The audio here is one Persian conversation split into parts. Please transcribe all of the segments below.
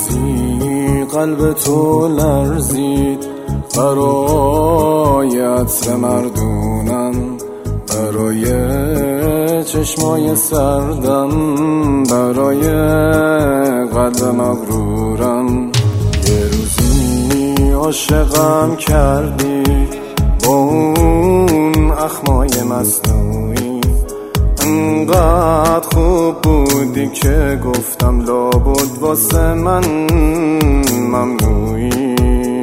روزی قلب تو لرزید برای عطر مردونم، برای چشمای سردم، برای قلب مغرورم. یه روزی عاشقم کردی با اون اخمای مصنوعی، انقدر خوب بودی که گفتم لابد واسه من ممنوعی.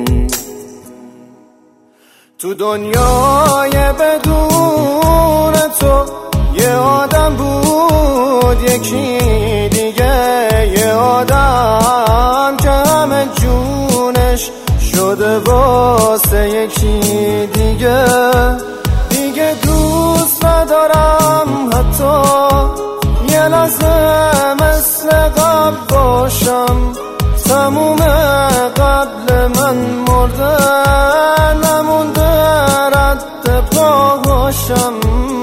تو دنیای بدون تو یه آدم بود یکی دیگه، یه آدم که همه جونش شده واسه یکی دیگه. دیگه دوست ندارم حتی یه لحظه مثل قبل باشم، تموم قبل من مرده نمونده رد پاهاشم.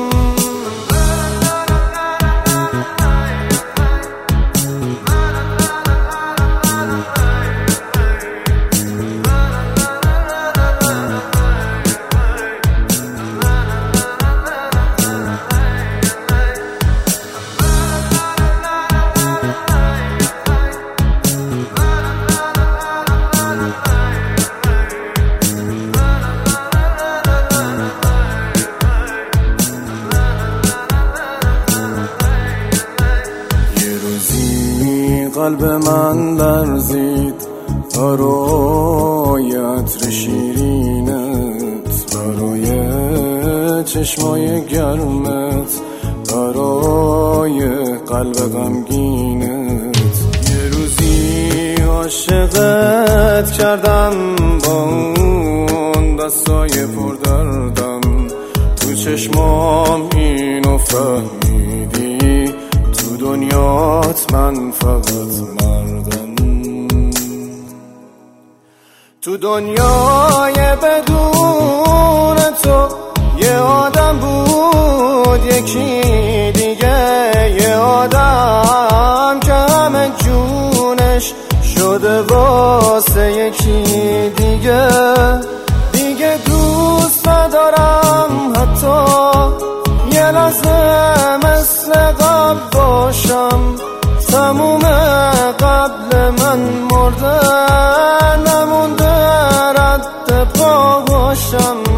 قلب من لرزید برای عطر شیرینت، برای چشمای گرمت، برای قلب غمگینت. یه روزی عاشقت کردم با اون دستای پردردم، تو چشمام اینو فهمیدی تو دنیات من فقط مردم. تو دنیای بدون تو یه آدم بود یکی دیگه، یه آدم که همه جونش شده واسه یکی دیگه. دیگه دوست ندارم حتی یه لحظه مثل قبل باشم، تموم قبل من مرده نمونده رد پاهاشم.